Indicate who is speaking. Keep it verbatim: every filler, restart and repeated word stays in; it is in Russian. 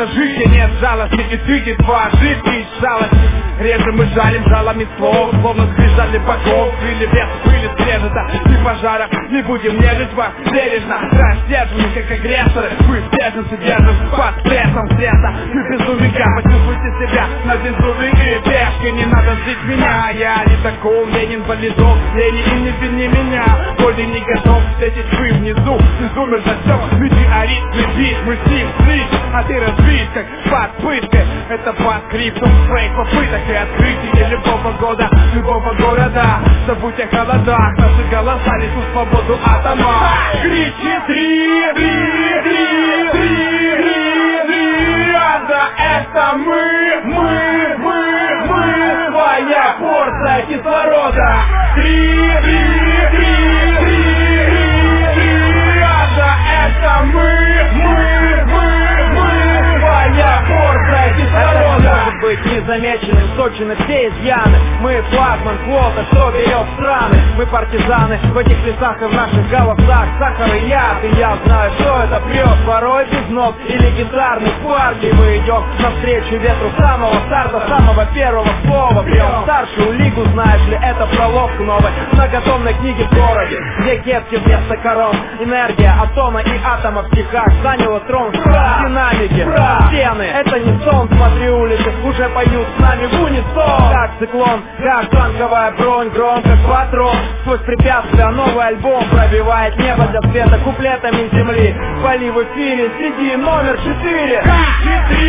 Speaker 1: жить, нет жалости, и ты едва жить, и жалость. Режем мы жалим жалами слов, словно скрижали богов. Крылья вес, пыли скрежета, ни пожара, не будем нежить вас бережно. Растержены, как агрессоры, вы беженцы держим под стрессом света. Вы безумника, почувствуйте себя на безумии и пешки. Не надо жить меня, я не такой Ленин, валидов, Ленин, и не вини меня. Более не готов встретить вы внизу, безумер за все. Метеорит, летит, мы с ним слить, а ты разбит, как под пыткой. Это под скриптом своих попыток и открытий любого года, любого города. Забудь о холодах, наши голоса несут свободу атома. Кричи три, три, три, три, три, три, да это мы, мы, мы, мы, твоя порция кислорода. Три, три, три, три, три, три, да это мы, мы, мы, мы, твоя порция кислорода.
Speaker 2: Это может быть незамеченным, сочены все изъяны. Мы флагман флота, что берет страны. Мы партизаны в этих лесах и в наших голосах. Сахар и яд, и я знаю, что это прет. Порой без нот или гитарных партий. Мы идем навстречу ветру самого старта, самого первого слова. Пьем старшую лигу, знаешь ли, это пролог к новой многотомной книге в городе, где кепки вместо корон. Энергия атома и атома в стихах заняла трон. Динамики, стены, это не сон. Смотри, улицы уже поют с нами в унисон. Как циклон, как танковая бронь, гром как патрон. Сквозь препятствия новый альбом пробивает небо для света куплетами земли. Вали в эфире, сиди, номер четыре.
Speaker 1: Четыре.